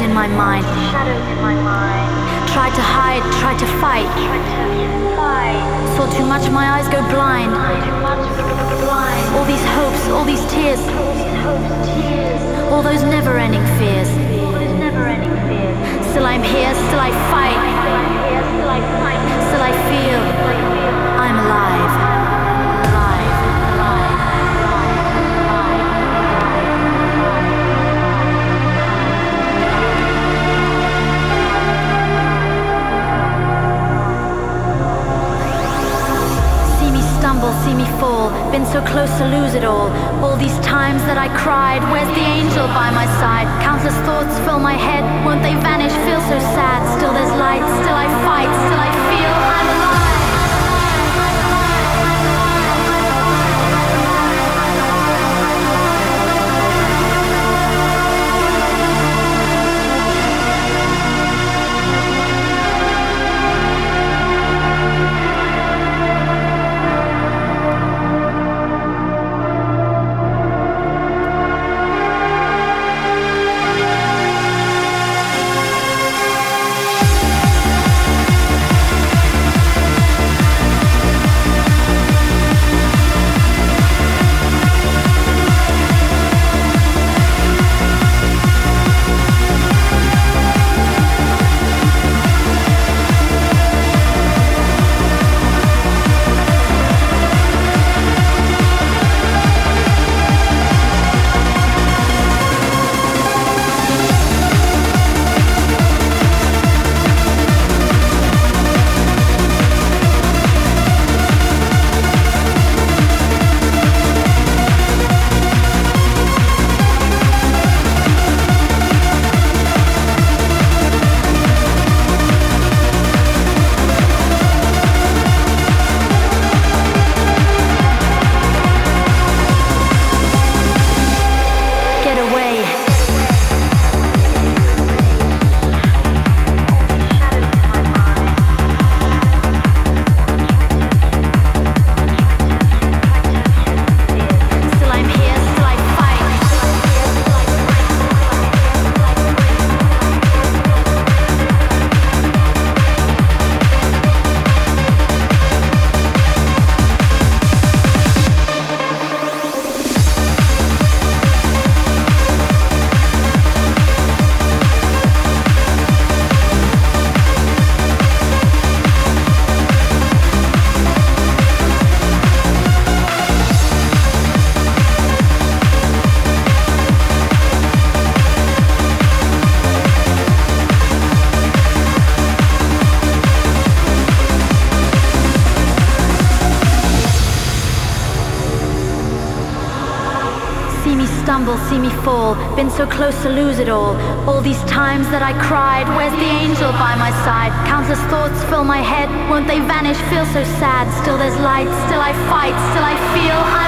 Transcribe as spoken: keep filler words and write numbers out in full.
in my mind. Shadows in my mind. Tried to hide, tried to fight. Tried to fight. Saw too much, my eyes go blind. Too much blind. All these hopes, all these tears. All these hopes, tears. All those never-ending fears. All those never-ending fears. Still I'm here, still I fight. Still I'm here, still I fight. Still I feel I'm alive. Alive. Alive. See me stumble, see me fall. Been so close to lose it all. All these times that I cried, where's the angel by my side? Countless thoughts fill my head, won't they vanish? Feel so sad. Still there's light, still I fight, still I feel I'm alive. Stumble, see me fall, been so close to lose it all. All these times that I cried, where's the angel by my side? Countless thoughts fill my head, won't they vanish? Feel so sad, still there's light, still I fight, still I feel I